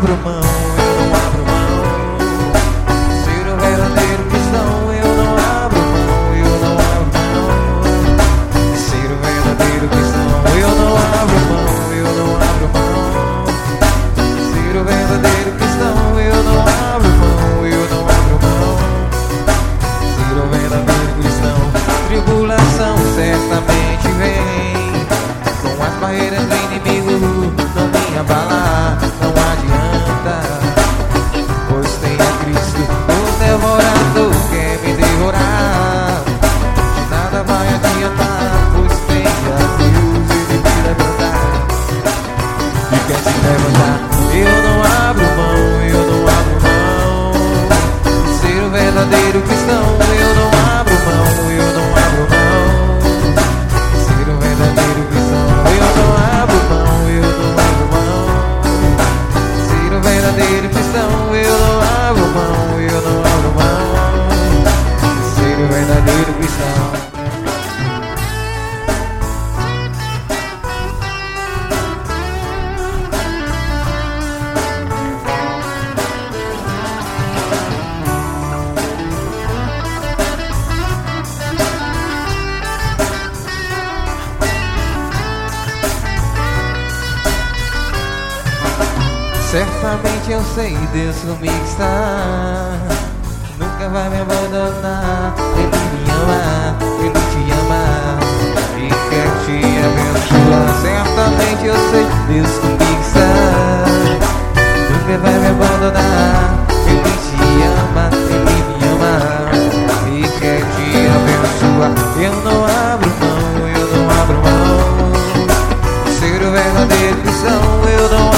abro mão, eu não abro mão. Ser um verdadeiro cristão, eu não abro mão, eu não abro mão. Ser um verdadeiro cristão, eu não abro mão, eu não abro mão. Ser um verdadeiro cristão, eu não abro mão, eu não abro mão. Ser um verdadeiro cristão, tribulação certamente vem. Com as barreiras do inimigo não me abalar, não adianta. Pois tem a Cristo, o devorador quer me devorar. De nada vai adiantar, pois tem a cruz, ele me levantar. E quer se levantar, eu não abro mão, eu não abro mão. Ser um verdadeiro cristão, eu não abro mão, eu não abro mão. Ser um verdadeiro cristão, eu não abro mão, eu não abro mão. Ser um verdadeiro cristão, eu não abro mão, eu não abro mão. Ser um verdadeiro cristão. Certamente eu sei, Deus comigo está. Nunca vai me abandonar. Ele me ama, Ele te ama e quer te abençoar. Certamente eu sei, Deus comigo está. Nunca vai me abandonar. Ele te ama, Ele me ama e quer te abençoar. Eu não abro mão, eu não abro mão. Ser o verdadeiro cristão, eu não